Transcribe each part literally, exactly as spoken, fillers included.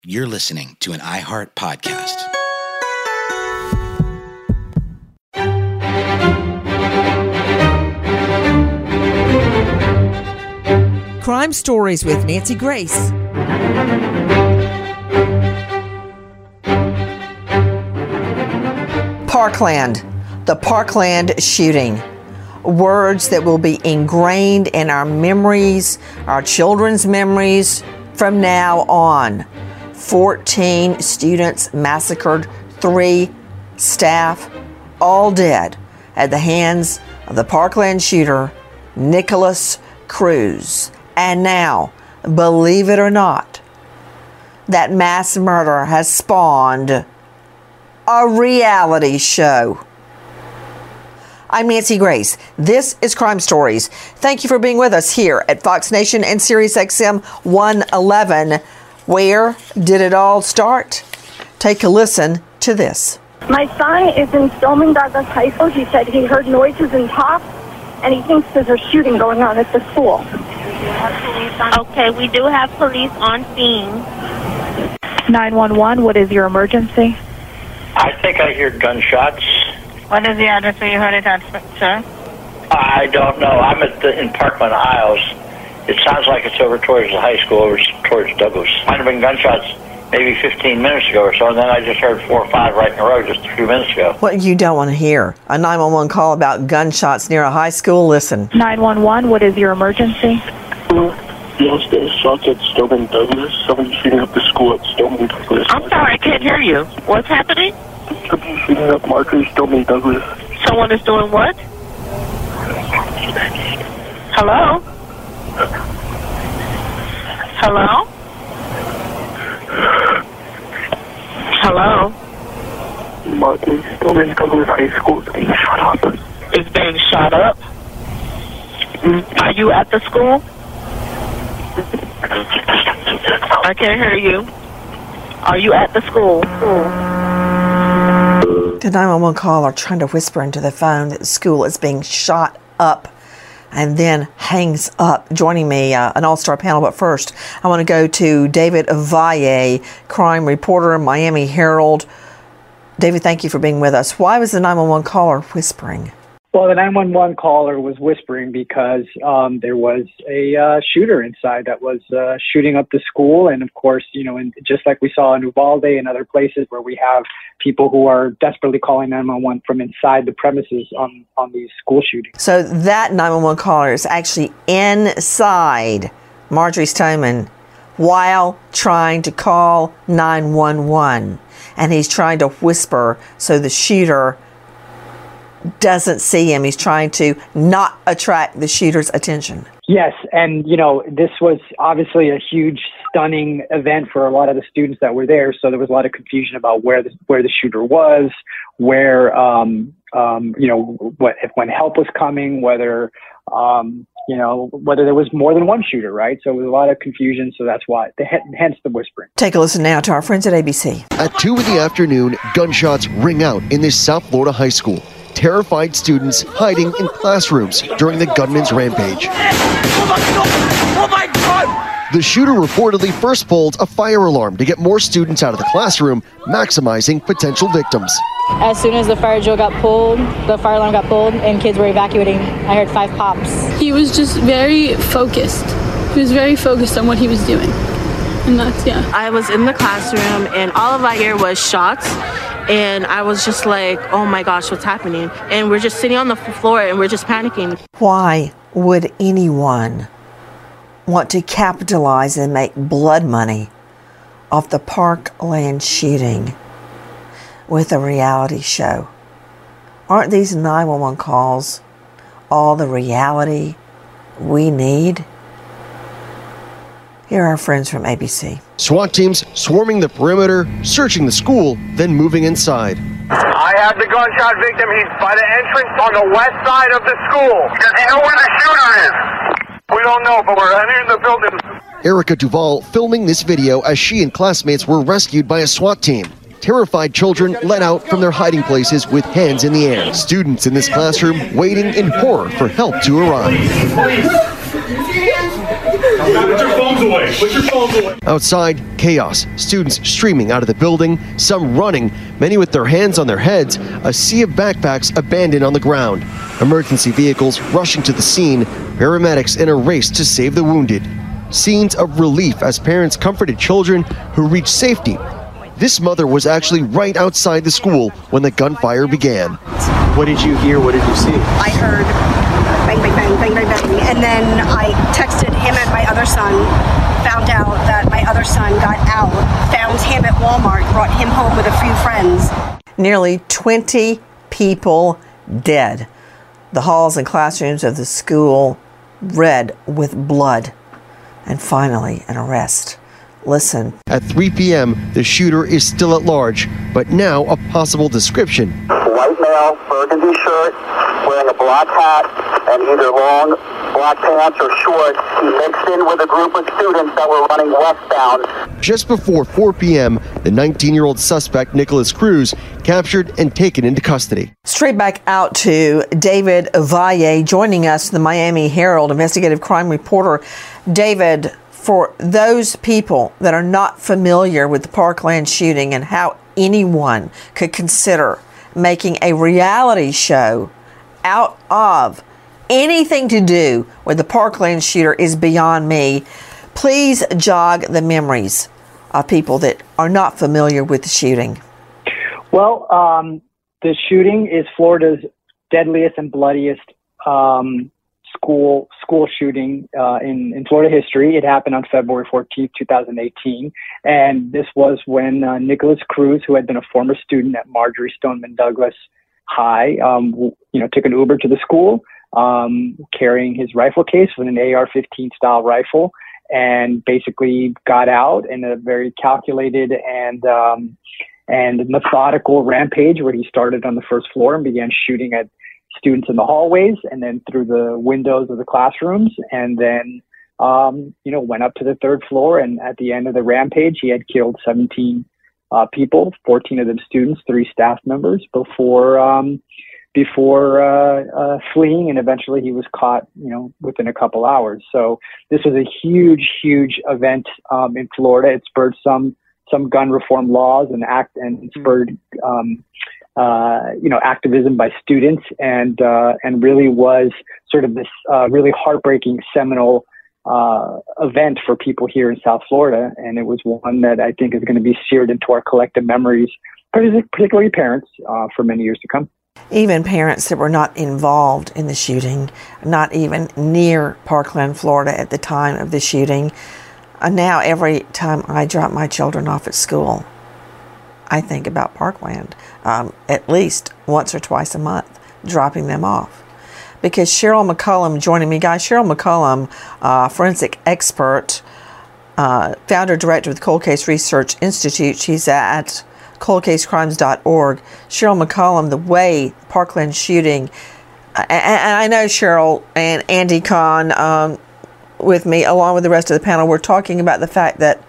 You're listening to an iHeart podcast. Crime Stories with Nancy Grace. Parkland, the Parkland shooting. Words that will be ingrained in our memories, our children's memories from now on. fourteen students massacred, three staff, all dead at the hands of the Parkland shooter, Nikolas Cruz. And now, believe it or not, that mass murder has spawned a reality show. I'm Nancy Grace. This is Crime Stories. Thank you for being with us here at Fox Nation and Sirius X M one eleven. Where did it all start? Take a listen to this. My son is in Stoneman Douglas High School. He said he heard noises and pops, and he thinks there's a shooting going on at the school. Okay, we do have police on scene. nine one one, what is your emergency? I think I hear gunshots. What is the address where you heard it at, sir? I don't know. I'm at the, in Parkland Isles. It sounds like it's over towards the high school, over towards Douglas. Might have been gunshots maybe fifteen minutes ago or so, and then I just heard four or five right in a row just a few minutes ago. What you don't want to hear? A nine one one call about gunshots near a high school? Listen. nine one one, what is your emergency? Yes, there's shots at Stoneman Douglas. Someone's shooting up the school at Stoneman Douglas. I'm sorry, I can't hear you. What's happening? Someone's shooting up Marcus Stoneman Douglas. Someone is doing what? Hello? Hello? Hello? Marcus Stoneman Douglas High School is being shot up. It's being shot up? Are you at the school? I can't hear you. Are you at the school? The nine one one caller trying to whisper into the phone that the school is being shot up and then hangs up. Joining me, uh, an all-star panel, but first I want to go to David Valle, crime reporter, Miami Herald. David, thank you for being with us. Why was the nine one one caller whispering? Well, the nine one one caller was whispering because um, there was a uh, shooter inside that was uh, shooting up the school. And of course, you know, and just like we saw in Uvalde and other places where we have people who are desperately calling nine one one from inside the premises on, on these school shootings. So that nine one one caller is actually inside Marjory Stoneman while trying to call nine one one. And he's trying to whisper so the shooter doesn't see him. He's trying to not attract the shooter's attention. Yes, and you know, this was obviously a huge, stunning event for a lot of the students that were there. So there was a lot of confusion about where the where the shooter was, where um, um, you know, what if when help was coming, whether um, you know, whether there was more than one shooter, right? So there was a lot of confusion. So that's why, the, hence the whispering. Take a listen now to our friends at A B C. At two in the afternoon, gunshots ring out in this South Florida high school. Terrified students hiding in classrooms during the gunman's rampage. Oh my God! Oh my God! The shooter reportedly first pulled a fire alarm to get more students out of the classroom, maximizing potential victims. As soon as the fire drill got pulled, the fire alarm got pulled, and kids were evacuating, I heard five pops. He was just very focused. He was very focused on what he was doing. And that's, yeah. I was in the classroom, and all of I hear was shots. And I was just like, oh my gosh, what's happening? And we're just sitting on the floor and we're just panicking. Why would anyone want to capitalize and make blood money off the Parkland shooting with a reality show? Aren't these nine one one calls all the reality we need? Here are our friends from A B C. SWAT teams swarming the perimeter, searching the school, then moving inside. I have the gunshot victim. He's by the entrance on the west side of the school. Does he know where the shooter is? We don't know, but we're entering the building. Erica Duval filming this video as she and classmates were rescued by a SWAT team. Terrified children let out from their hiding places with hands in the air. Students in this classroom waiting in horror for help to arrive. Put your phones away. Put your phones away. Outside, chaos. Students streaming out of the building, some running, many with their hands on their heads, a sea of backpacks abandoned on the ground. Emergency vehicles rushing to the scene, paramedics in a race to save the wounded. Scenes of relief as parents comforted children who reached safety. This mother was actually right outside the school when the gunfire began. What did you hear? What did you see? I heard bang, bang, bang, bang, bang, bang. And then I texted him and my other son, found out that my other son got out, found him at Walmart, brought him home with a few friends. Nearly twenty people dead. The halls and classrooms of the school red with blood. And finally, an arrest. Listen. At three p.m., the shooter is still at large, but now a possible description. White male, burgundy shirt, wearing a black hat, and either long black pants or shorts. He mixed in with a group of students that were running westbound. Just before four p.m., the nineteen-year-old suspect, Nicholas Cruz, captured and taken into custody. Straight back out to David Valle, joining us, the Miami Herald investigative crime reporter. David, for those people that are not familiar with the Parkland shooting and how anyone could consider making a reality show out of anything to do with the Parkland shooter is beyond me. Please jog the memories of people that are not familiar with the shooting. Well, um, the shooting is Florida's deadliest and bloodiest um, school school shooting uh, in, in Florida history. It happened on February fourteenth, twenty eighteen. And this was when uh, Nicholas Cruz, who had been a former student at Marjory Stoneman Douglas High, um, you know, took an Uber to the school, um, carrying his rifle case with an A R fifteen style rifle, and basically got out in a very calculated and um, and methodical rampage where he started on the first floor and began shooting at students in the hallways and then through the windows of the classrooms, and then um, you know, went up to the third floor. And at the end of the rampage, he had killed seventeen uh, people, fourteen of them students, three staff members, before um, before uh, uh, fleeing. And eventually, he was caught, you know, within a couple hours. So this was a huge, huge event um, in Florida. It spurred some some gun reform laws and act and spurred. Um, Uh, you know, activism by students, and uh, and really was sort of this uh, really heartbreaking, seminal uh, event for people here in South Florida. And it was one that I think is going to be seared into our collective memories, particularly parents, uh, for many years to come. Even parents that were not involved in the shooting, not even near Parkland, Florida at the time of the shooting. Uh, now, every time I drop my children off at school, I think about Parkland um, at least once or twice a month, dropping them off. Because Cheryl McCollum joining me, guys, Cheryl McCollum, uh, forensic expert, uh, founder, director of the Cold Case Research Institute. She's at cold case crimes dot org. Cheryl McCollum, the way Parkland shooting, uh, and, and I know Cheryl and Andy Kahn um, with me, along with the rest of the panel, we're talking about the fact that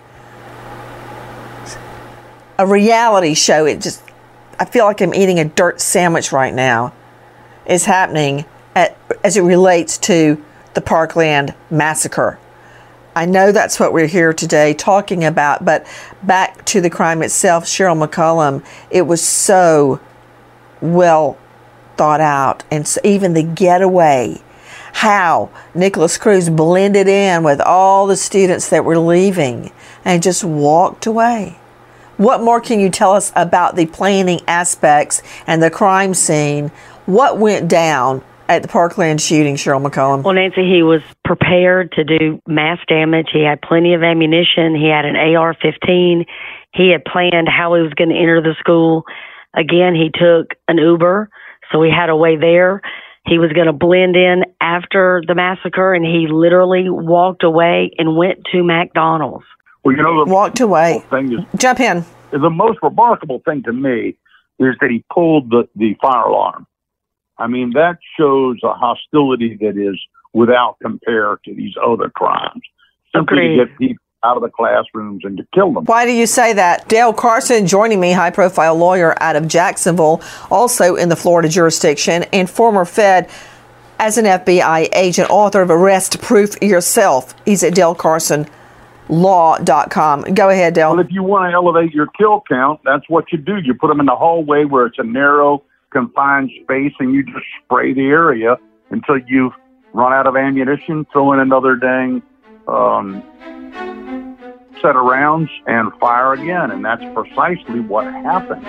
a reality show, it just, I feel like I'm eating a dirt sandwich right now, is happening at, as it relates to the Parkland massacre. I know that's what we're here today talking about, but back to the crime itself, Cheryl McCollum, it was so well thought out, and so even the getaway, how Nicholas Cruz blended in with all the students that were leaving and just walked away. What more can you tell us about the planning aspects and the crime scene? What went down at the Parkland shooting, Cheryl McCollum? Well, Nancy, he was prepared to do mass damage. He had plenty of ammunition. He had an A R fifteen. He had planned how he was going to enter the school. Again, he took an Uber, so he had a way there. He was going to blend in after the massacre, and he literally walked away and went to McDonald's. Well, you know, the walked away. Thing is, Jump in. The most remarkable thing to me is that he pulled the, the fire alarm. I mean, that shows a hostility that is without compare to these other crimes. Simply Agreed. to get people out of the classrooms and to kill them. Why do you say that? Dale Carson joining me, high-profile lawyer out of Jacksonville, also in the Florida jurisdiction, and former Fed. as an F B I agent, author of Arrest Proof Yourself. He's at Dale Carson Law dot com. Go ahead, Dale. Well, if you want to elevate your kill count, that's what you do. You put them in the hallway where it's a narrow, confined space, and you just spray the area until you've run out of ammunition, throw in another dang um, set of rounds, and fire again. And that's precisely what happened.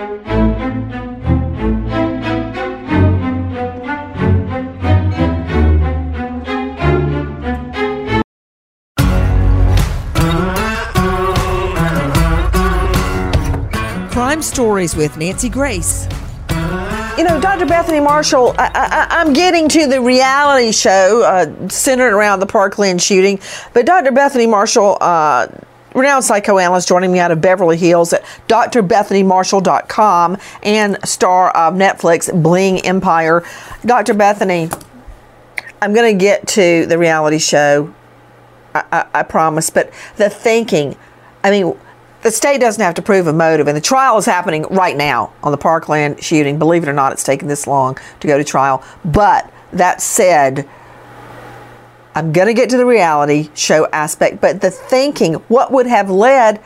Crime Stories with Nancy Grace. You know, Doctor Bethany Marshall, I, I, I'm getting to the reality show uh, centered around the Parkland shooting, but Doctor Bethany Marshall, uh, renowned psychoanalyst, joining me out of Beverly Hills at D R Bethany Marshall dot com and star of Netflix Bling Empire. Doctor Bethany, I'm going to get to the reality show, I, I, I promise, but the thinking, I mean, the state doesn't have to prove a motive, and the trial is happening right now on the Parkland shooting. Believe it or not, it's taken this long to go to trial. But that said, I'm going to get to the reality show aspect, but the thinking, what would have led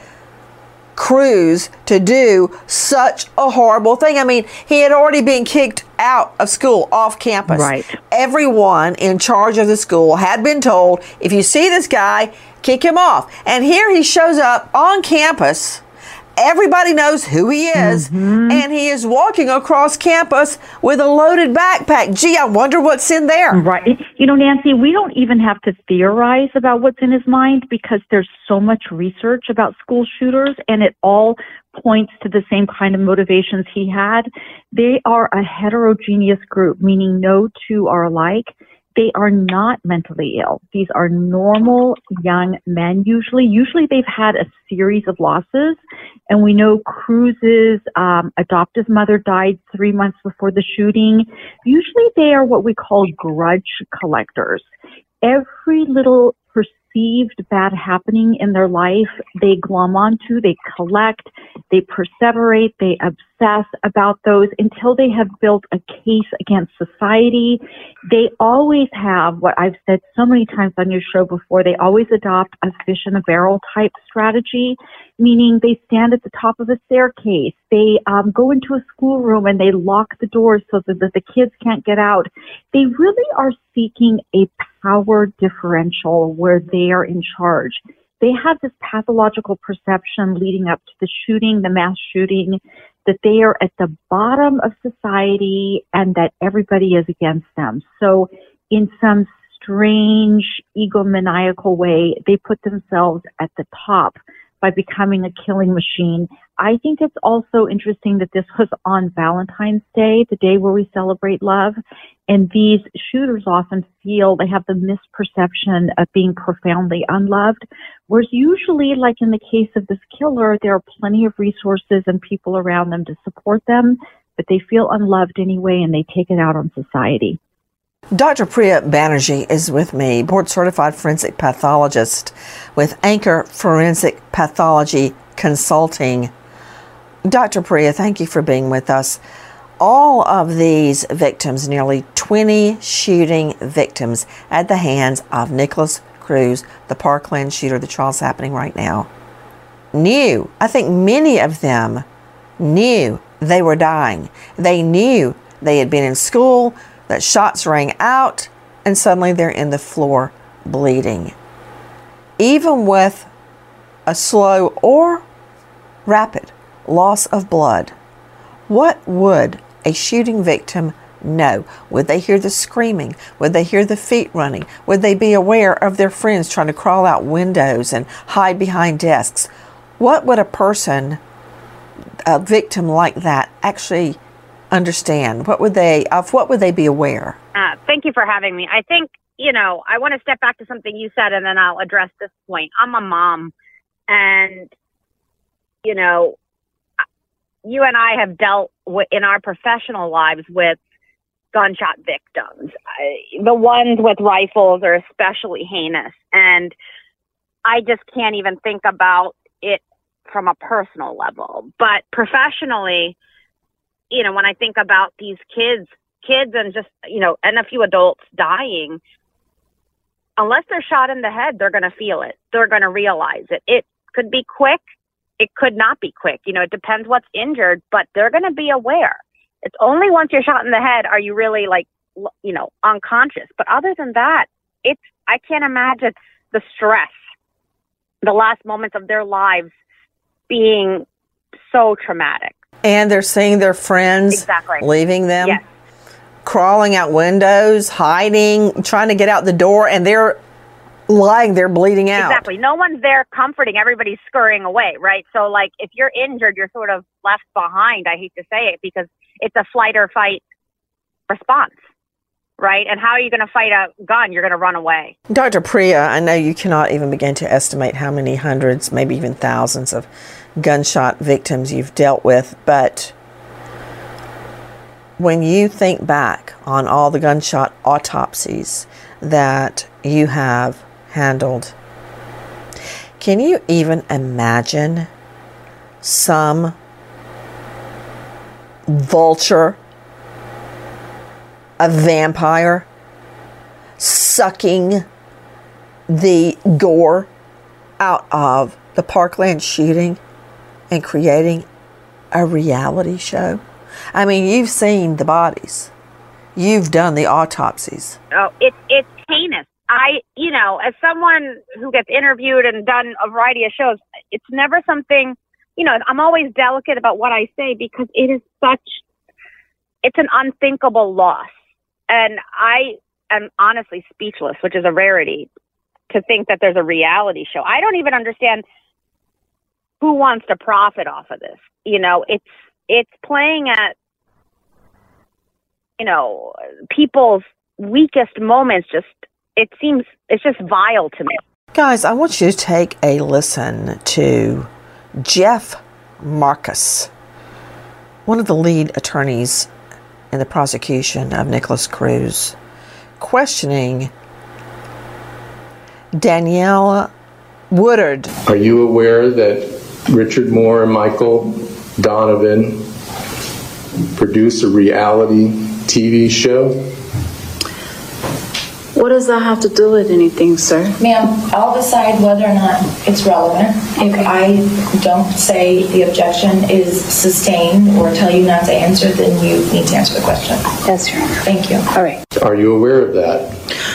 Cruz to do such a horrible thing? I mean, he had already been kicked out of school, off campus. Right. Everyone in charge of the school had been told, if you see this guy, kick him off. And here he shows up on campus. Everybody knows who he is, mm-hmm. and he is walking across campus with a loaded backpack. Gee, I wonder what's in there. Right. You know, Nancy, we don't even have to theorize about what's in his mind because there's so much research about school shooters, and it all points to the same kind of motivations he had. They are a heterogeneous group, meaning no two are alike. They are not mentally ill. These are normal young men, usually. Usually they've had a series of losses. And we know Cruz's um, adoptive mother died three months before the shooting. Usually they are what we call grudge collectors. Every little perceived bad happening in their life, they glom onto, they collect, they perseverate, they obsess about those until they have built a case against society. They always have what I've said so many times on your show before, they always adopt a fish in a barrel type strategy, meaning they stand at the top of a staircase, they um, go into a schoolroom and they lock the doors so that the kids can't get out. They really are seeking a power differential where they are in charge. They have this pathological perception leading up to the shooting, the mass shooting, that they are at the bottom of society and that everybody is against them. So in some strange egomaniacal way, they put themselves at the top by becoming a killing machine. I think it's also interesting that this was on Valentine's Day, the day where we celebrate love. And these shooters often feel they have the misperception of being profoundly unloved, whereas usually, like in the case of this killer, there are plenty of resources and people around them to support them, but they feel unloved anyway, and they take it out on society. Doctor Priya Banerjee is with me, board-certified forensic pathologist with Anchor Forensic Pathology Consulting. Doctor Priya, thank you for being with us. All of these victims, nearly twenty shooting victims at the hands of Nikolas Cruz, the Parkland shooter, the trial's happening right now, knew, I think many of them knew they were dying. They knew they had been in school, that shots rang out, and suddenly they're in the floor bleeding. Even with a slow or rapid loss of blood, what would a shooting victim know? Would they hear the screaming? Would they hear the feet running? Would they be aware of their friends trying to crawl out windows and hide behind desks? What would a person, a victim like that, actually understand? What would they, of what would they be aware? Uh, thank you for having me. I think, you know, I want to step back to something you said and then I'll address this point. I'm a mom and, you know, you and I have dealt with, in our professional lives with gunshot victims. I, the ones with rifles are especially heinous. And I just can't even think about it from a personal level. But professionally, you know, when I think about these kids kids and just, you know, and a few adults dying, unless they're shot in the head, they're going to feel it. They're going to realize it. It could be quick. It could not be quick. You know, it depends what's injured, but they're going to be aware. It's only once you're shot in the head are you really, like, you know, unconscious. But other than that, it's, I can't imagine the stress, the last moments of their lives being so traumatic. And they're seeing their friends exactly. leaving them, yes. crawling out windows, hiding, trying to get out the door, and they're lying there bleeding out. Exactly. No one's there comforting. Everybody's scurrying away, right? So, like, if you're injured, you're sort of left behind. I hate to say it because it's a flight or fight response, right? And how are you going to fight a gun? You're going to run away. Doctor Priya, I know you cannot even begin to estimate how many hundreds, maybe even thousands of gunshot victims you've dealt with, but when you think back on all the gunshot autopsies that you have handled, can you even imagine some vulture, a vampire, sucking the gore out of the Parkland shooting and creating a reality show? I mean, you've seen the bodies. You've done the autopsies. Oh, it's it's heinous. I, you know, as someone who gets interviewed and done a variety of shows, it's never something, you know, I'm always delicate about what I say because it is such, it's an unthinkable loss. And I am honestly speechless, which is a rarity, to think that there's a reality show. I don't even understand who wants to profit off of this. You know, it's it's playing at, you know, people's weakest moments. Just, it seems, it's just vile to me. Guys, I want you to take a listen to Jeff Marcus, one of the lead attorneys in the prosecution of Nikolas Cruz, questioning Danielle Woodard. Are you aware that Richard Moore and Michael Donovan produce a reality T V show? What does that have to do with anything, sir? Ma'am, I'll decide whether or not it's relevant. If I don't say the objection is sustained or tell you not to answer, then you need to answer the question. Yes, Your Honor. Thank you. All right. Are you aware of that?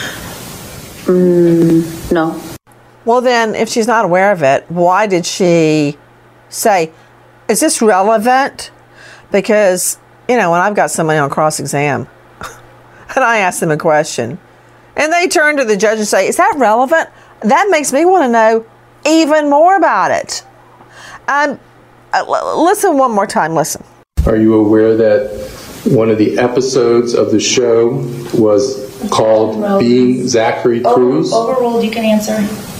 Mm, no. Well, then, if she's not aware of it, why did she say, is this relevant? Because, you know, when I've got somebody on cross-exam and I ask them a question and they turn to the judge and say, is that relevant? That makes me want to know even more about it. Um, listen one more time. Listen. Are you aware that one of the episodes of the show was called Being Zachary Cruz? Over, overruled, you can answer.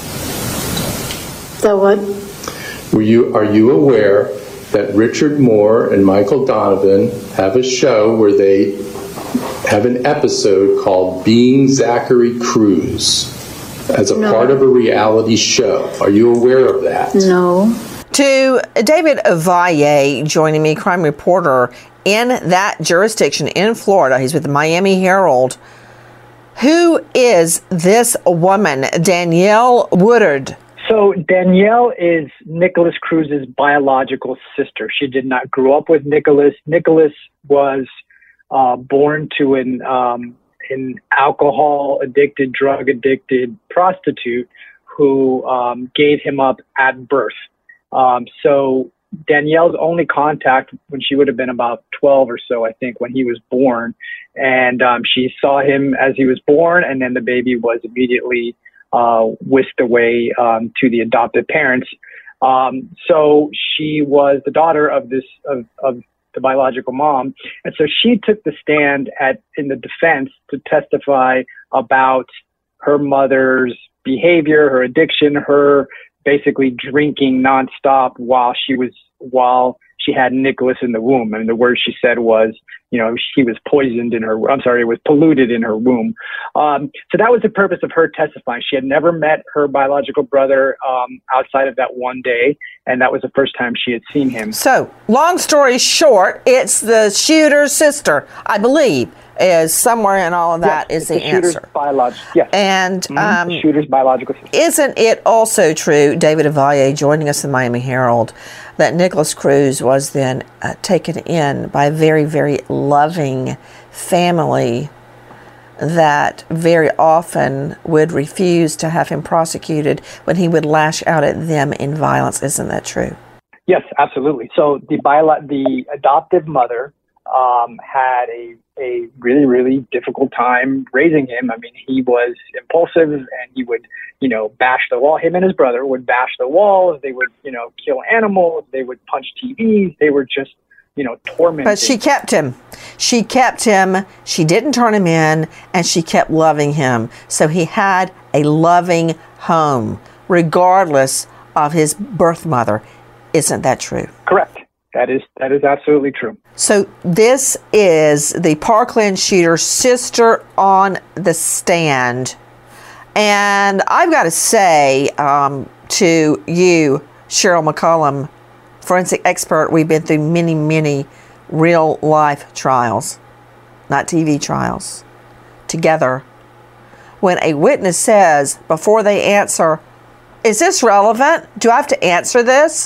That what? Were you, are you aware that Richard Moore and Michael Donovan have a show where they have an episode called Being Zachary Cruz as a No. part of a reality show? Are you aware of that? No. To David Ovalle, joining me, crime reporter in that jurisdiction in Florida. He's with the Miami Herald. Who is this woman, Danielle Woodard? So Danielle is Nikolas Cruz's biological sister. She did not grow up with Nikolas. Nikolas was uh, born to an um, an alcohol addicted, drug addicted prostitute who um, gave him up at birth. Um, so Danielle's only contact when she would have been about twelve or so, I think, when he was born. And um, she saw him as he was born, and then the baby was immediately uh, whisked away um, to the adoptive parents. Um, so she was the daughter of this of, of the biological mom, and so she took the stand at in the defense to testify about her mother's behavior, her addiction, her basically drinking nonstop while she was while she had Nikolas in the womb. And the word she said was, you know, she was poisoned in her, I'm sorry, it was polluted in her womb. Um, so that was the purpose of her testifying. She had never met her biological brother um, outside of that one day, and that was the first time she had seen him. So, long story short, it's the shooter's sister, I believe, is somewhere in all of that yes, is the, the shooter's answer. Biolog- yes. And mm-hmm. um, the shooter's biological sister. Isn't it also true, David Avalle, joining us in Miami Herald, that Nikolas Cruz was then uh, taken in by a very, very loving family that very often would refuse to have him prosecuted when he would lash out at them in violence? Isn't that true? Yes, absolutely. So the bio- the adoptive mother um, had a a really, really difficult time raising him. I mean, he was impulsive and he would, you know, bash the wall. Him and his brother would bash the walls. They would, you know, kill animals. They would punch T Vs. They were just, you know, tormented. But she kept him. She kept him. She didn't turn him in, and she kept loving him. So he had a loving home, regardless of his birth mother. Isn't that true? Correct. That is that is absolutely true. So this is the Parkland shooter's sister on the stand. And I've got to say um, to you, Cheryl McCollum, forensic expert, we've been through many, many real life trials, not T V trials, together. When a witness says, before they answer, is this relevant? Do I have to answer this?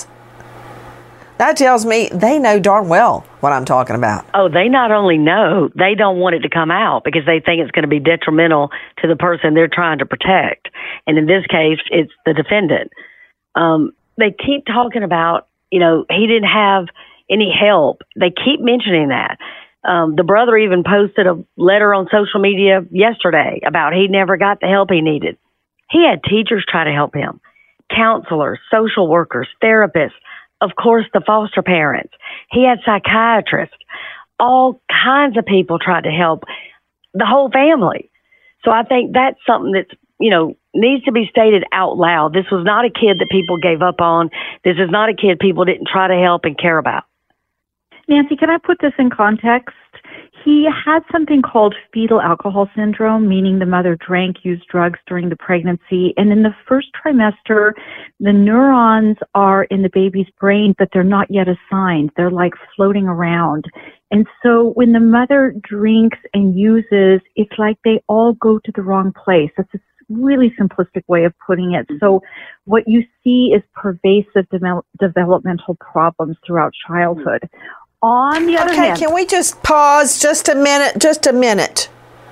That tells me they know darn well what I'm talking about. Oh, they not only know, they don't want it to come out because they think it's going to be detrimental to the person they're trying to protect. And in this case, it's the defendant. Um, they keep talking about, you know, he didn't have any help. They keep mentioning that. Um, the brother even posted a letter on social media yesterday about he never got the help he needed. He had teachers try to help him, counselors, social workers, therapists, of course, the foster parents. He had psychiatrists. All kinds of people tried to help the whole family. So I think that's something that's, you know, needs to be stated out loud. This was not a kid that people gave up on. This is not a kid people didn't try to help and care about. Nancy, can I put this in context? He had something called fetal alcohol syndrome, meaning the mother drank, used drugs during the pregnancy. And in the first trimester, the neurons are in the baby's brain, but they're not yet assigned. They're like floating around. And so when the mother drinks and uses, it's like they all go to the wrong place. That's a really simplistic way of putting it. So what you see is pervasive de- developmental problems throughout childhood. On the other okay, hand, can we just pause just a minute? Just a minute.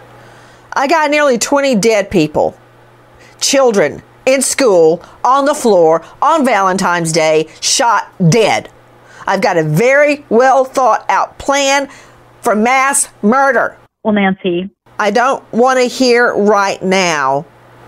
I got nearly twenty dead people, children in school, on the floor, on Valentine's Day, shot dead. I've got a very well thought out plan for mass murder. Well, Nancy, I don't want to hear right now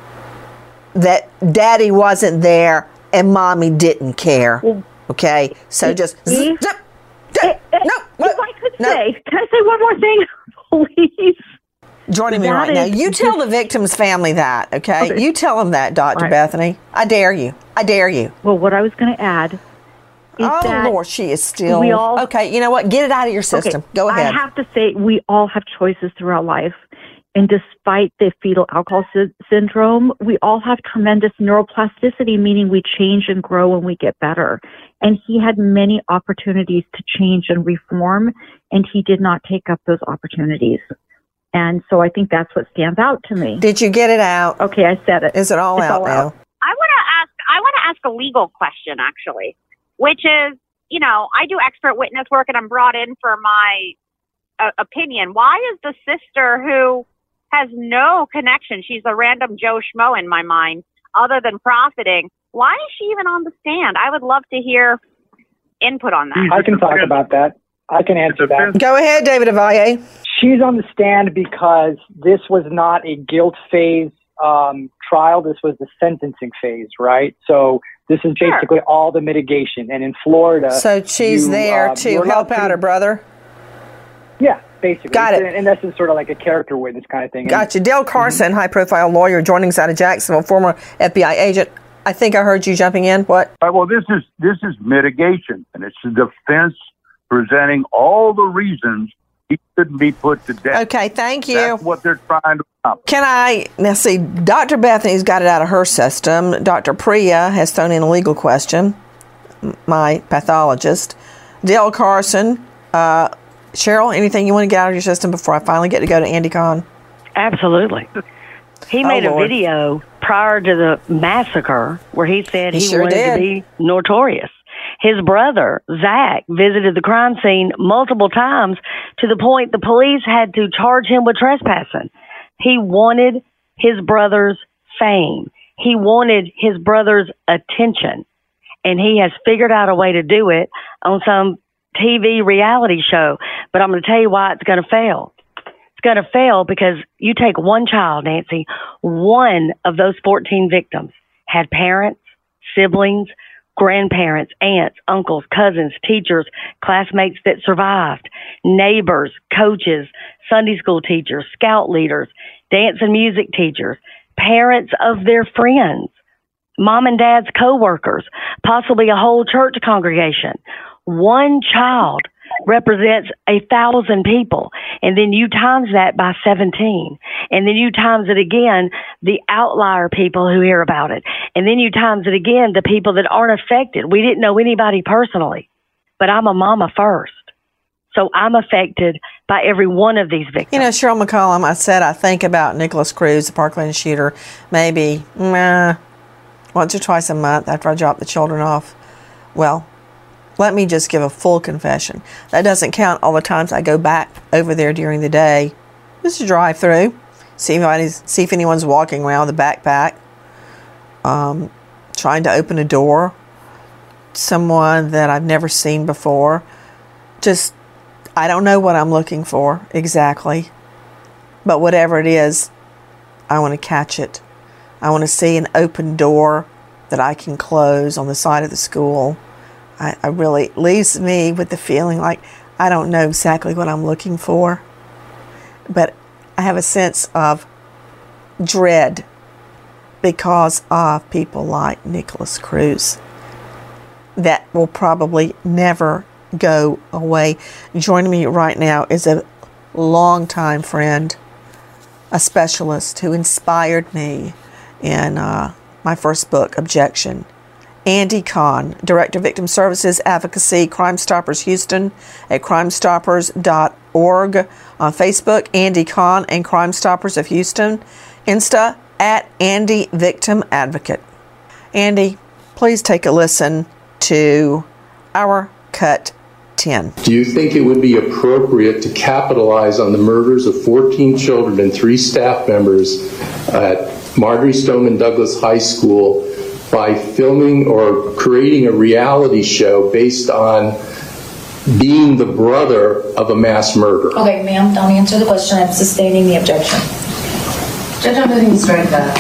that daddy wasn't there and mommy didn't care. Okay, so just. If, zip, if, no, if I could no. say, can I say one more thing, please? Joining me That right now. is- You tell the victim's family that, okay? Okay. You tell them that, Doctor Right. Bethany. I dare you. I dare you. Well, what I was going to add is Oh, that Lord, she is still. we all- okay, you know what? Get it out of your system. Okay, Go ahead. I have to say, we all have choices throughout life. And despite the fetal alcohol sy- syndrome, we all have tremendous neuroplasticity, meaning we change and grow and we get better. And he had many opportunities to change and reform, and he did not take up those opportunities. And so I think that's what stands out to me. Did you get it out? Okay, I said it. Is it all It's out all now? out. I want to ask. I want to ask a legal question, actually, which is, you know, I do expert witness work, and I'm brought in for my uh, opinion. Why is the sister who has no connection? She's a random Joe Schmo in my mind, other than profiting. Why is she even on the stand? I would love to hear input on that. I can talk about that. I can answer that. Go ahead, David Avalle. She's on the stand because this was not a guilt phase um, trial. This was the sentencing phase, right? So this is basically all the mitigation. And in Florida, So she's you, there uh, to you're help allowed out to- her brother? Yeah, basically. Got it. In, in essence, sort of like a character witness kind of thing. And- Gotcha. Dale Carson, high-profile lawyer, joining us out of Jacksonville, former F B I agent. I think I heard you jumping in. What? Uh, well, this is this is mitigation, and it's the defense presenting all the reasons he shouldn't be put to death. Okay, thank you. That's what they're trying to accomplish. Can I, now see, Doctor Bethany's got it out of her system. Doctor Priya has thrown in a legal question, my pathologist. Dale Carson, uh, Cheryl, anything you want to get out of your system before I finally get to go to Andy Kahn? Absolutely. He Oh, made a Lord. video prior to the massacre where he said He he, sure wanted did. to be notorious. His brother, Zach, visited the crime scene multiple times to the point the police had to charge him with trespassing. He wanted his brother's fame. He wanted his brother's attention. And he has figured out a way to do it on some T V reality show. But I'm going to tell you why it's going to fail. It's going to fail because you take one child, Nancy, one of those fourteen victims had parents, siblings, grandparents, aunts, uncles, cousins, teachers, classmates that survived, neighbors, coaches, Sunday school teachers, scout leaders, dance and music teachers, parents of their friends, mom and dad's coworkers, possibly a whole church congregation. One child represents a thousand people. And then you times that by seventeen. And then you times it again, the outlier people who hear about it. And then you times it again, the people that aren't affected. We didn't know anybody personally, but I'm a mama first. So I'm affected by every one of these victims. You know, Cheryl McCollum, I said I think about Nicholas Cruz, the Parkland shooter, maybe meh, once or twice a month after I drop the children off. Well, let me just give a full confession. That doesn't count all the times I go back over there during the day. Just to drive through, see if anybody's, see if anyone's walking around with a backpack, um, trying to open a door, someone that I've never seen before. Just, I don't know what I'm looking for exactly, but whatever it is, I want to catch it. I want to see an open door that I can close on the side of the school. I, I really, it leaves me with the feeling like I don't know exactly what I'm looking for, but I have a sense of dread because of people like Nicholas Cruz that will probably never go away. Joining me right now is a longtime friend, a specialist who inspired me in uh, my first book, Objection. Andy Kahn, Director of Victim Services Advocacy, Crime Stoppers Houston at crime stoppers dot org. On Facebook, Andy Kahn and Crime Stoppers of Houston. Insta, at Andy Victim Advocate. Andy, please take a listen to our Cut ten. Do you think it would be appropriate to capitalize on the murders of fourteen children and three staff members at Marjory Stoneman Douglas High School by filming or creating a reality show based on being the brother of a mass murderer? Okay, ma'am, don't answer the question. I'm sustaining the objection. Judge, I'm moving to strike that.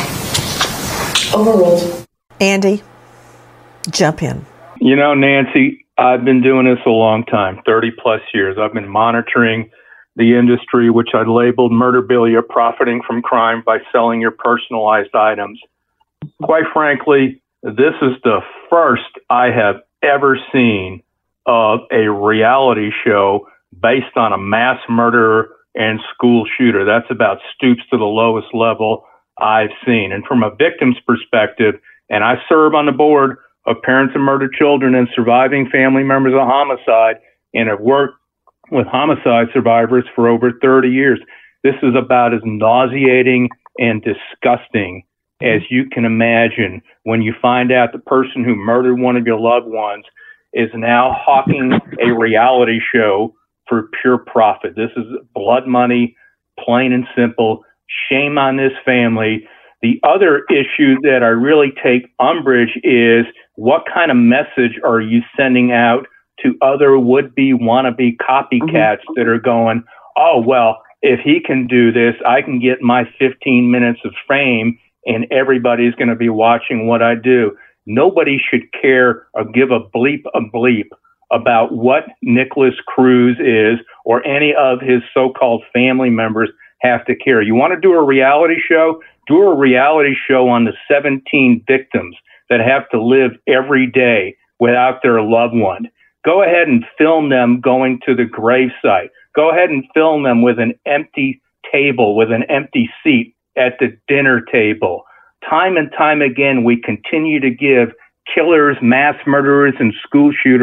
Overruled. Andy, jump in. You know, Nancy, I've been doing this a long time, thirty plus years. I've been monitoring the industry, which I labeled murderabilia, profiting from crime by selling your personalized items. Quite frankly, this is the first I have ever seen of a reality show based on a mass murderer and school shooter. That's about stoops to the lowest level I've seen. And from a victim's perspective, and I serve on the board of Parents of Murdered Children and Surviving Family Members of Homicide, and have worked with homicide survivors for over thirty years. This is about as nauseating and disgusting as you can imagine when you find out the person who murdered one of your loved ones is now hawking a reality show for pure profit. This is blood money, plain and simple. Shame on this family. The other issue that I really take umbrage is, what kind of message are you sending out to other would-be, wannabe copycats mm-hmm. that are going, oh, well, if he can do this, I can get my fifteen minutes of fame and everybody's going to be watching what I do. Nobody should care or give a bleep a bleep about what Nicholas Cruz is or any of his so-called family members have to care. You want to do a reality show? Do a reality show on the seventeen victims that have to live every day without their loved one. Go ahead and film them going to the gravesite. Go ahead and film them with an empty table, with an empty seat at the dinner table. Time and time again, we continue to give killers, mass murderers, and school shooters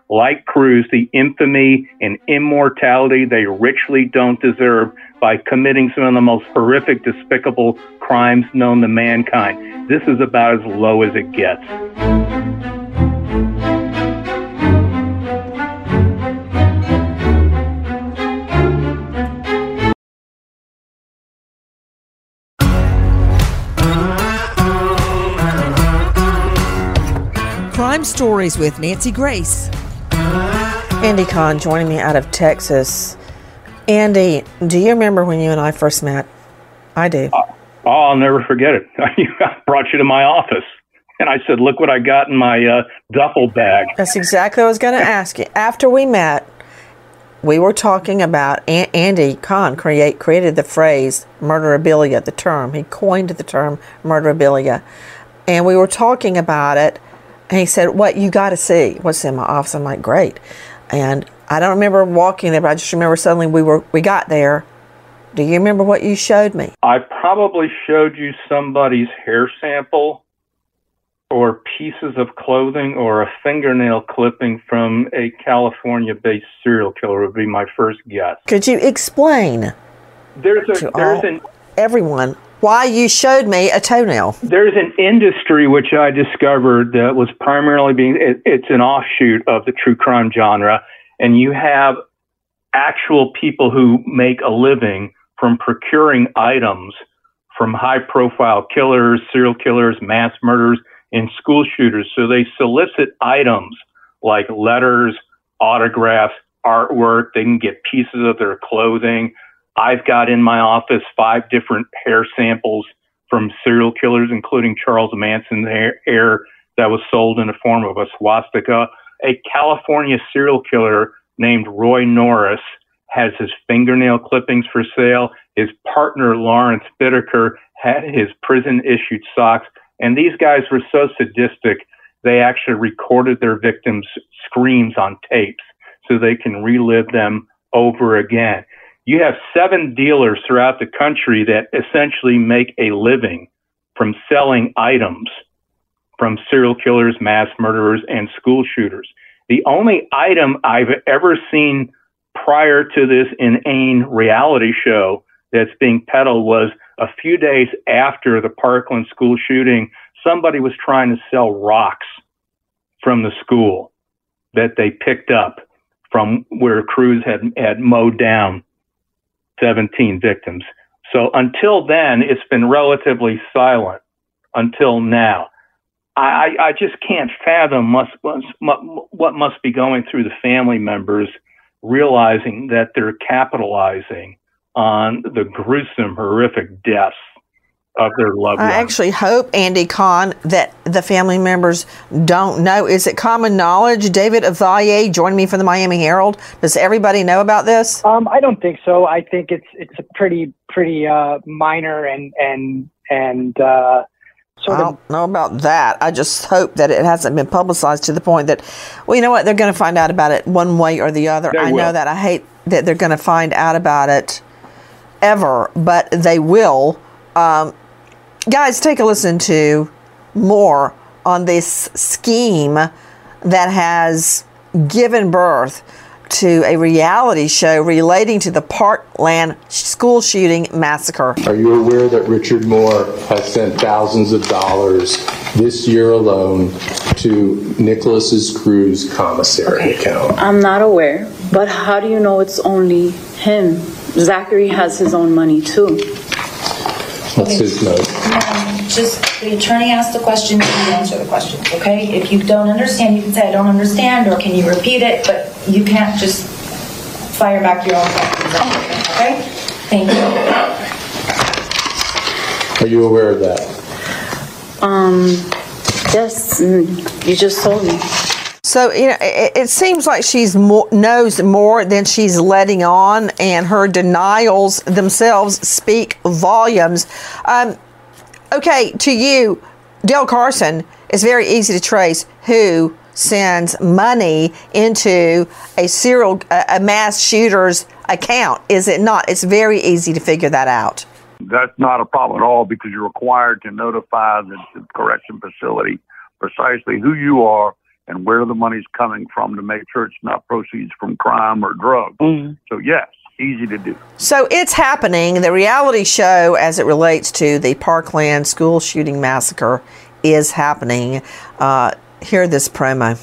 like Cruz, the infamy and immortality they richly don't deserve by committing some of the most horrific, despicable crimes known to mankind. This is about as low as it gets. Crime Stories with Nancy Grace. Andy Kahn joining me out of Texas. Andy, do you remember when you and I first met? I do. Oh, I'll never forget it. I brought you to my office, and I said, look what I got in my uh, duffel bag. That's exactly what I was going to ask you. After we met, we were talking about a- Andy Kahn create, created the phrase murderabilia, the term. He coined the term murderabilia. And we were talking about it, and he said, what, you got to see what's in my office. I'm like, great. And I don't remember walking there, but I just remember suddenly we were we got there. Do you remember what you showed me? I probably showed you somebody's hair sample or pieces of clothing or a fingernail clipping from a California-based serial killer would be my first guess. Could you explain there's a, to there's all, an, everyone why you showed me a toenail? There's an industry which I discovered that was primarily being, it, it's an offshoot of the true crime genre, and you have actual people who make a living from procuring items from high-profile killers, serial killers, mass murderers, and school shooters. So they solicit items like letters, autographs, artwork. They can get pieces of their clothing. I've got in my office five different hair samples from serial killers, including Charles Manson's hair, hair that was sold in the form of a swastika. A California serial killer named Roy Norris has his fingernail clippings for sale. His partner, Lawrence Bittaker, had his prison-issued socks. And these guys were so sadistic, they actually recorded their victims' screams on tapes so they can relive them over again. You have seven dealers throughout the country that essentially make a living from selling items from serial killers, mass murderers, and school shooters. The only item I've ever seen prior to this inane reality show that's being peddled was a few days after the Parkland school shooting, somebody was trying to sell rocks from the school that they picked up from where Cruz had, had mowed down seventeen victims. So until then, it's been relatively silent until now. I, I just can't fathom must, must, what must be going through the family members realizing that they're capitalizing on the gruesome, horrific deaths of their loved ones. I actually hope, Andy Kahn, that the family members don't know. Is it common knowledge? David Avalier joined me from the Miami Herald. Does everybody know about this? Um, I don't think so. I think it's it's a pretty pretty uh, minor and and and uh, sort I don't of. know about that. I just hope that it hasn't been publicized to the point that, well, you know what, they're going to find out about it one way or the other. They I will. know that. I hate that they're going to find out about it ever, but they will. Um, Guys, take a listen to more on this scheme that has given birth to a reality show relating to the Parkland school shooting massacre. Are you aware that Richard Moore has sent thousands of dollars this year alone to Nicholas's Cruz commissary account? I'm not aware, but how do you know it's only him? Zachary has his own money too. What's his note? Um, just the attorney asked the question, you answer the question, okay? If you don't understand, you can say I don't understand, or can you repeat it? But you can't just fire back your own questions, okay? Thank you. Are you aware of that? Um, yes, you just told me. So, you know, it, it seems like she's more, knows more than she's letting on, and her denials themselves speak volumes. Um, okay, to you, Dale Carson, it's very easy to trace who sends money into a serial, a mass shooter's account, is it not? It's very easy to figure that out. That's not a problem at all because you're required to notify the, the correction facility precisely who you are and where the money's coming from to make sure it's not proceeds from crime or drugs. Mm. So, yes, easy to do. So it's happening. The reality show, as it relates to the Parkland school shooting massacre, is happening. Uh, hear this promo.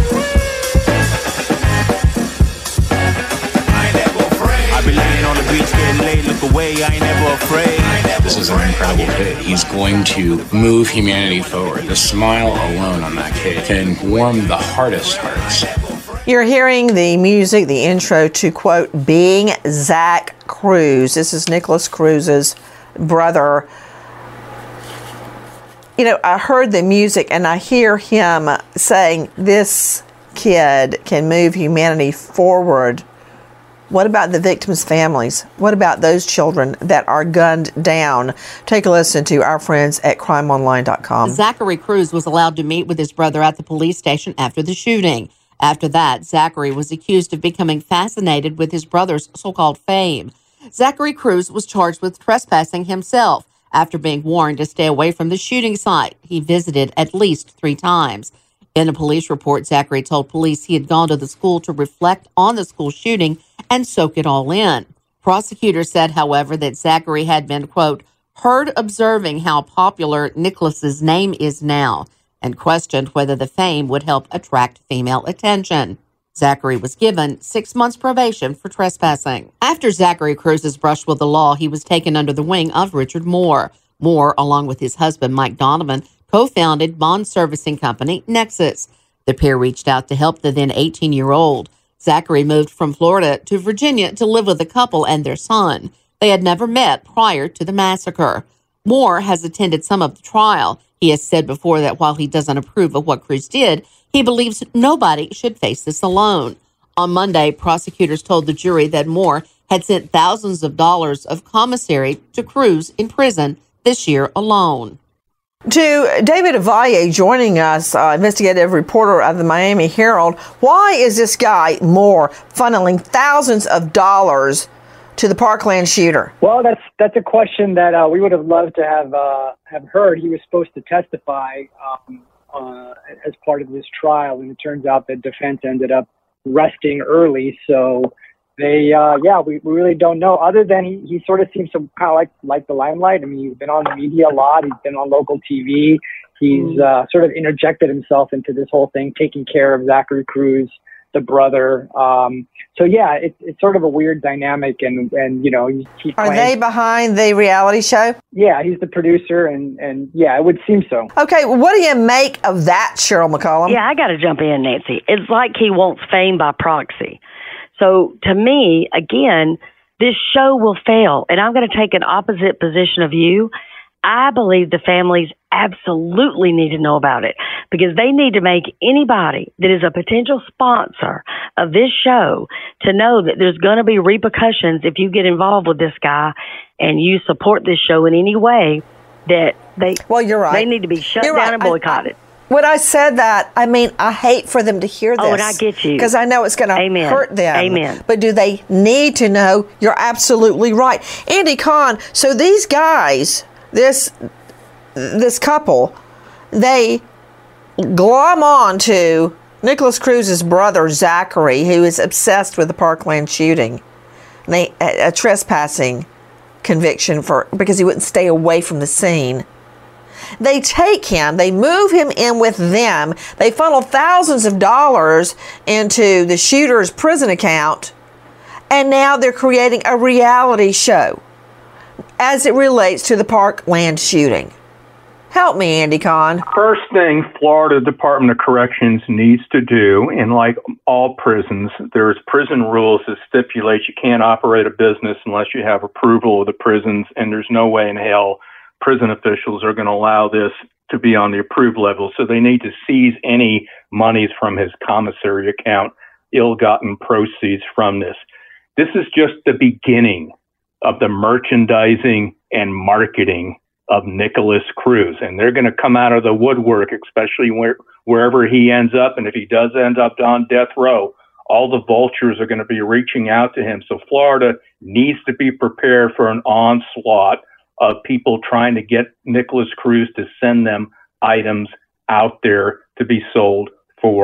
I be laying on the beach getting laid, look away, I ain't never afraid. This is an incredible kid. He's going to move humanity forward. The smile alone on that kid can warm the hardest hearts. You're hearing the music, the intro to, quote, Being Zach Cruz. This is Nikolas Cruz's brother. You know, I heard the music and I hear him saying this kid can move humanity forward. What about the victims' families? What about those children that are gunned down? Take a listen to our friends at crime online dot com. Zachary Cruz was allowed to meet with his brother at the police station after the shooting. After that, Zachary was accused of becoming fascinated with his brother's so-called fame. Zachary Cruz was charged with trespassing himself after being warned to stay away from the shooting site. He visited at least three times. In a police report, Zachary told police he had gone to the school to reflect on the school shooting and soak it all in. Prosecutors said, however, that Zachary had been, quote, heard observing how popular Nikolas's name is now and questioned whether the fame would help attract female attention. Zachary was given six months probation for trespassing. After Zachary Cruz's brush with the law, he was taken under the wing of Richard Moore. Moore, along with his husband, Mike Donovan, co-founded bond servicing company Nexus. The pair reached out to help the then eighteen-year-old. Zachary moved from Florida to Virginia to live with the couple and their son. They had never met prior to the massacre. Moore has attended some of the trial. He has said before that while he doesn't approve of what Cruz did, he believes nobody should face this alone. On Monday, prosecutors told the jury that Moore had sent thousands of dollars of commissary to Cruz in prison this year alone. To David Avalle joining us, uh, investigative reporter of the Miami Herald. Why is this guy, Moore, funneling thousands of dollars to the Parkland shooter? Well, that's that's a question that uh, we would have loved to have uh, have heard. He was supposed to testify um, uh, as part of this trial, and it turns out that defense ended up resting early. So they, uh, yeah, we, we really don't know. Other than he, he sort of seems to kind of like like the limelight. I mean, he's been on the media a lot. He's been on local T V. He's uh, sort of interjected himself into this whole thing, taking care of Zachary Cruz, the brother. Um, so yeah, it's it's sort of a weird dynamic, and and you know, he, he are they behind the reality show? Yeah, he's the producer, and and yeah, it would seem so. Okay, well, what do you make of that, Cheryl McCollum? Yeah, I got to jump in, Nancy. It's like he wants fame by proxy. So to me, again, this show will fail, and I'm going to take an opposite position of you. I believe the families absolutely need to know about it because they need to make anybody that is a potential sponsor of this show to know that there's going to be repercussions if you get involved with this guy and you support this show in any way, that they well, you're right. They need to be shut you're down right. and boycotted. I, I, when I said that, I mean, I hate for them to hear this. Oh, and I get you. Because I know it's going to hurt them. Amen. But do they need to know? You're absolutely right. Andy Kahn, so these guys, this this couple, they glom on to Nikolas Cruz's brother, Zachary, who is obsessed with the Parkland shooting. And they, a, a trespassing conviction for because he wouldn't stay away from the scene. They take him, they move him in with them, they funnel thousands of dollars into the shooter's prison account, and now they're creating a reality show as it relates to the Parkland shooting. Help me, Andy Kahn. First thing Florida Department of Corrections needs to do, and like all prisons, there's prison rules that stipulate you can't operate a business unless you have approval of the prisons, and there's no way in hell prison officials are going to allow this to be on the approved level. So they need to seize any monies from his commissary account, ill-gotten proceeds from this. This is just the beginning of the merchandising and marketing of Nikolas Cruz. And they're going to come out of the woodwork, especially where, wherever he ends up. And if he does end up on death row, all the vultures are going to be reaching out to him. So Florida needs to be prepared for an onslaught of people trying to get Nikolas Cruz to send them items out there to be sold for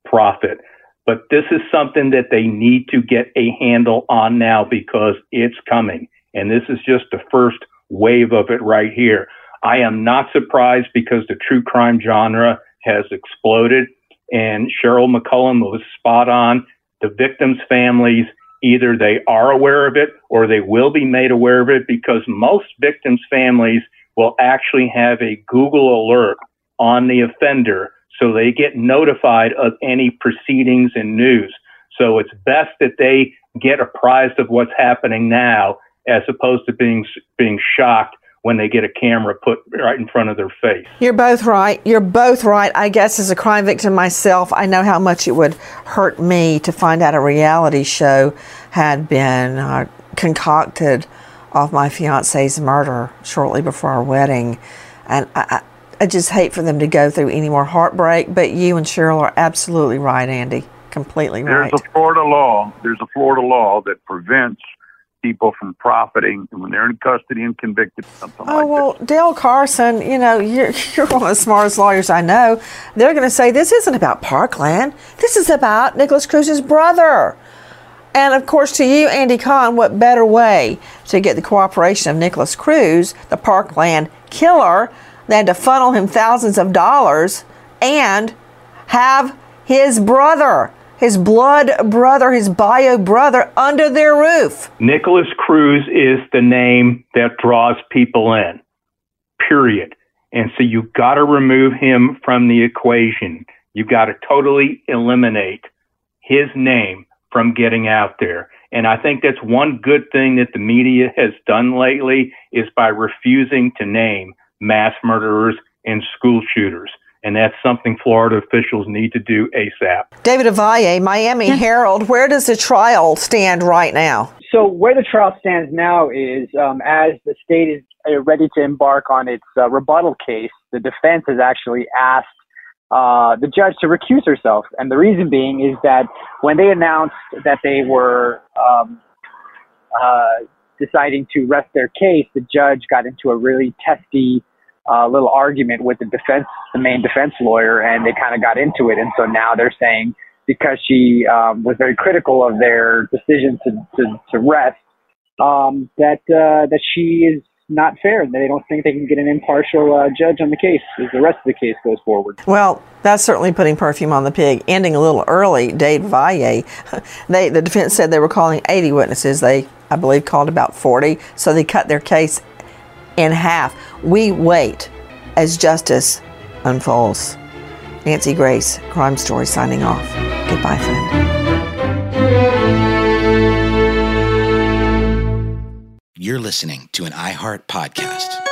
profit. But this is something that they need to get a handle on now because it's coming. And this is just the first wave of it right here. I am not surprised because the true crime genre has exploded. And Cheryl McCullum was spot on. The victims' families, either they are aware of it or they will be made aware of it because most victims' families will actually have a Google alert on the offender so they get notified of any proceedings and news. So it's best that they get apprised of what's happening now as opposed to being being shocked when they get a camera put right in front of their face. You're both right. You're both right. I guess as a crime victim myself, I know how much it would hurt me to find out a reality show had been uh, concocted off my fiance's murder shortly before our wedding. And I, I just hate for them to go through any more heartbreak. But you and Cheryl are absolutely right, Andy. Completely right. There's a Florida law. There's a Florida law that prevents people from profiting when they're in custody and convicted of something oh, like well, Dale Carson, you know, you're, you're one of the smartest lawyers I know. They're going to say this isn't about Parkland. This is about Nikolas Cruz's brother. And, of course, to you, Andy Kahn, what better way to get the cooperation of Nikolas Cruz, the Parkland killer, than to funnel him thousands of dollars and have his brother, his blood brother, his bio brother, under their roof. Nikolas Cruz is the name that draws people in, period. And so you've got to remove him from the equation. You've got to totally eliminate his name from getting out there. And I think that's one good thing that the media has done lately is by refusing to name mass murderers and school shooters. And that's something Florida officials need to do ASAP. David Avalle, Miami Herald, where does the trial stand right now? So where the trial stands now is um, as the state is uh, ready to embark on its uh, rebuttal case, the defense has actually asked uh, the judge to recuse herself. And the reason being is that when they announced that they were um, uh, deciding to rest their case, the judge got into a really testy uh, little argument with the defense, the main defense lawyer, and they kind of got into it. And so now they're saying because she um, was very critical of their decision to, to, to rest, um, that uh, that she is not fair, and they don't think they can get an impartial uh, judge on the case as the rest of the case goes forward. Well, that's certainly putting perfume on the pig. Ending a little early, Dave Valle, they, the defense said they were calling eighty witnesses. They, I believe, called about forty, so they cut their case in half. We wait as justice unfolds. Nancy Grace, Crime Story, signing off. Goodbye, friend. You're listening to an iHeart podcast.